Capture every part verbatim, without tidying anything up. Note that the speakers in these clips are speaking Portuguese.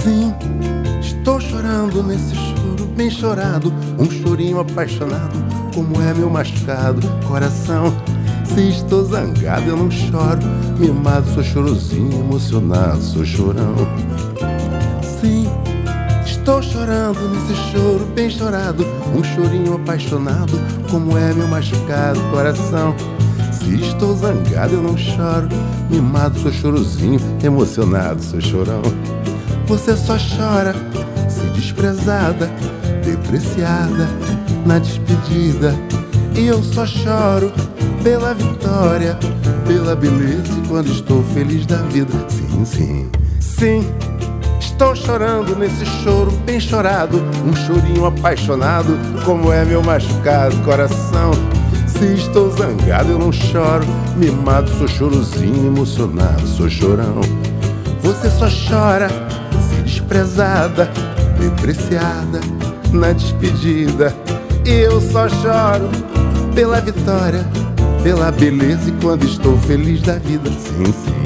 Sim, estou chorando nesse choro bem chorado, um chorinho apaixonado, como é meu machucado coração. Se estou zangado eu não choro, mimado sou chorosinho, emocionado sou chorão. Sim, estou chorando nesse choro bem chorado, um chorinho apaixonado, como é meu machucado coração. Se estou zangado eu não choro, mimado sou chorosinho, emocionado sou chorão. Você só chora se desprezada, depreciada na despedida, e eu só choro pela vitória, pela beleza e quando estou feliz da vida. Sim, sim, sim, estou chorando nesse choro bem chorado, um chorinho apaixonado, como é meu machucado coração. Se estou zangado eu não choro, mimado sou chorosinho, emocionado sou chorão. Você só chora se desprezada, depreciada na despedida, e eu só choro pela vitória, pela beleza e quando estou feliz da vida. Sim, sim.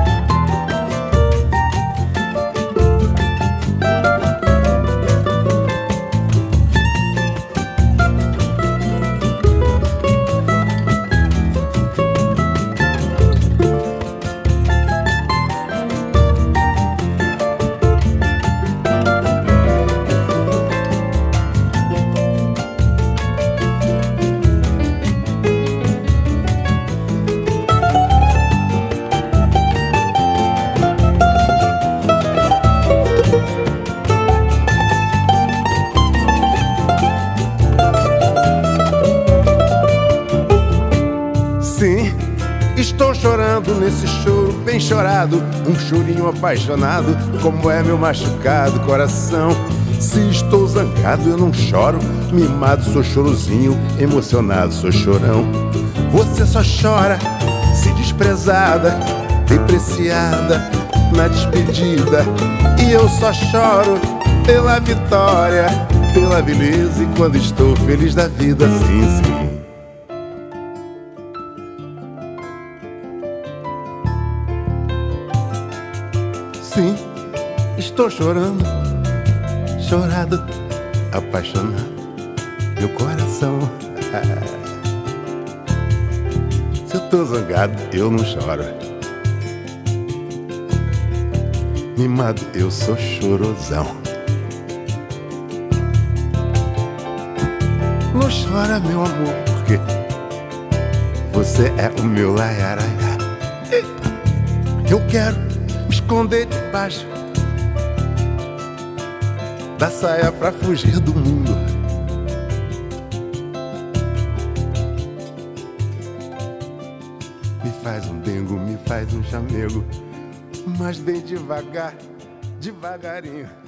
Sim, estou chorando nesse choro bem chorado, um chorinho apaixonado, como é meu machucado coração. Se estou zangado eu não choro, mimado sou chorosinho, emocionado sou chorão. Você só chora se desprezada, depreciada na despedida, e eu só choro pela vitória, pela beleza e quando estou feliz da vida. Sim, sim. Sim, estou chorando, chorado, apaixonado, meu coração. Se eu tô zangado, eu não choro, mimado, eu sou chorosão. Não chora, meu amor, porque você é o meu laiaraiá. Eu quero me esconder debaixo da saia pra fugir do mundo. Me faz um dengo, me faz um chamego, mas bem devagar, devagarinho.